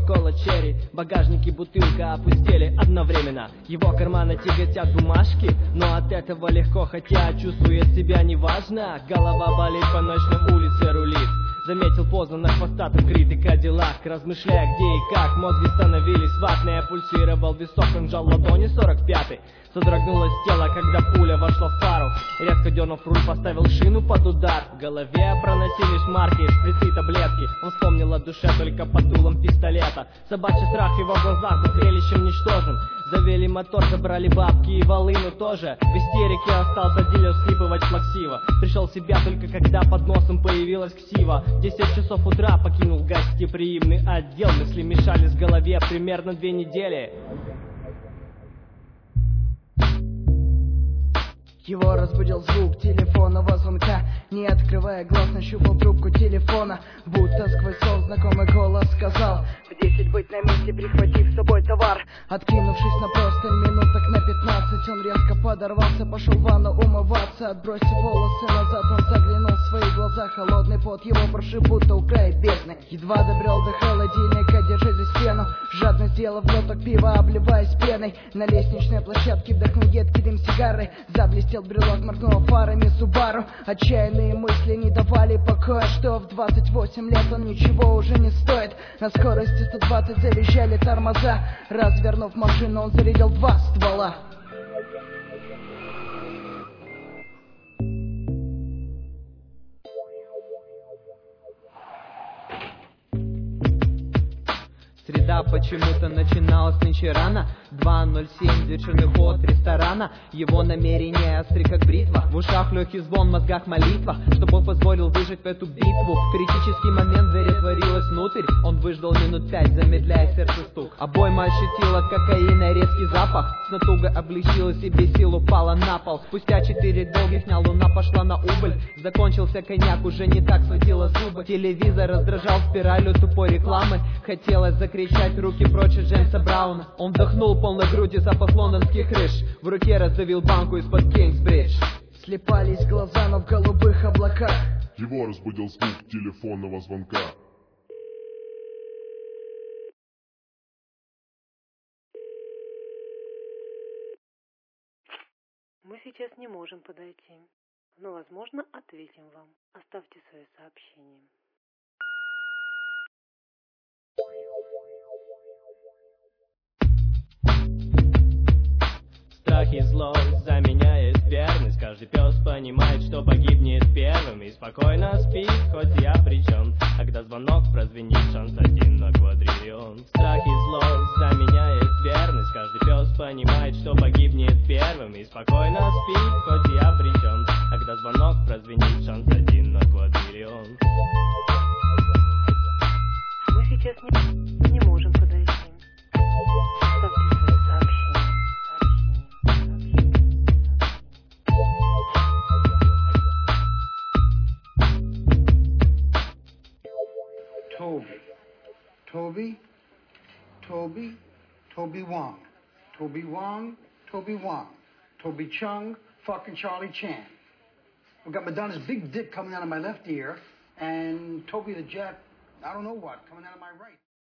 кока-кола, черри. Багажник и бутылка опустели одновременно. Его карманы тяготят бумажки, но от этого легко, хотя чувствует себя неважно. Голова болит, по ночной улице рулит. Заметил поздно на хвостатом крит и кадиллак. Размышляя где и как, мозги становились ватные. Пульсировал висок, он жал ладони 45-й. Содрогнулось тело, когда пуля вошла в фару. Резко дернув руль, поставил шину под удар. В голове проносились марки, шприцы и таблетки. Он вспомнил о душе только под дулом пистолета. Собачий страх в его глазах был зрелищем ничтожным. Завели мотор, забрали бабки и волыну тоже. В истерике остался дилер слипывать плаксиво. Пришел в себя только когда под носом появилась ксива. В 10 часов утра покинул гостеприимный отдел. Мысли мешались в голове примерно 2 недели. Его разбудил звук телефонного звонка. Не открывая глаз, нащупал трубку телефона. Будто сквозь сон знакомый голос сказал: в 10 быть на месте, прихватив с собой товар. Откинувшись на простынь минуток на 15, он резко подорвался, пошел в ванну умываться. Отбросив волосы назад, он заглянул в свои глаза. Холодный пот его прошиб, будто у края бездны. Едва добрел до холодильника, держась за стену, жадно сделав глоток пива, обливаясь пеной. На лестничной площадке вдохнул едкий дым сигары. Заблестел брелок, моргнул фарами Субару. Отчаянные мысли не давали покоя, что в 28 лет он ничего уже не стоит. На скорости 120 завизжали тормоза. Развернув машину, он зарядил 2 ствола. Среда почему-то начиналась нынче рано. 2:07, дверной ход ресторана. Его намерение остры как бритва. В ушах легкий звон, в мозгах молитва, чтобы он позволил выжить в эту битву. В критический момент дверь отворилась внутрь. Он выждал минут 5, замедляя сердце стук. Обойма ощутила от кокаина резкий запах. С натугой облегчила себе сил, упала на пол. Спустя 4 долгих дня луна пошла на убыль. Закончился коньяк, уже не так сводила зубы. Телевизор раздражал спиралью тупой рекламы. Хотелось закричать руки прочь от Джеймса Брауна. Он вдохнул полной груди запах лондонских крыш. В руке раздавил банку из-под Кингсбридж. Слепались глаза, но в голубых облаках его разбудил звук телефонного звонка. Мы сейчас не можем подойти, но, возможно, ответим вам. Оставьте свое сообщение. Страх и злость заменяет верность. Каждый пес понимает, что погибнет первым, и спокойно спит, хоть я при чем. Когда звонок прозвенит, шанс 1 на квадриллион. Страх и злость заменяет верность. Каждый пес понимает, что погибнет первым, и спокойно спит, хоть я при чем. Когда звонок прозвенит, шанс 1 на квадриллион. Мы сейчас не можем подойти. Оставьте свое сообщение. Toby Wong. Toby Chung, fucking Charlie Chan. I've got Madonna's big dick coming out of my left ear, and Toby the Jack, I don't know what, coming out of my right.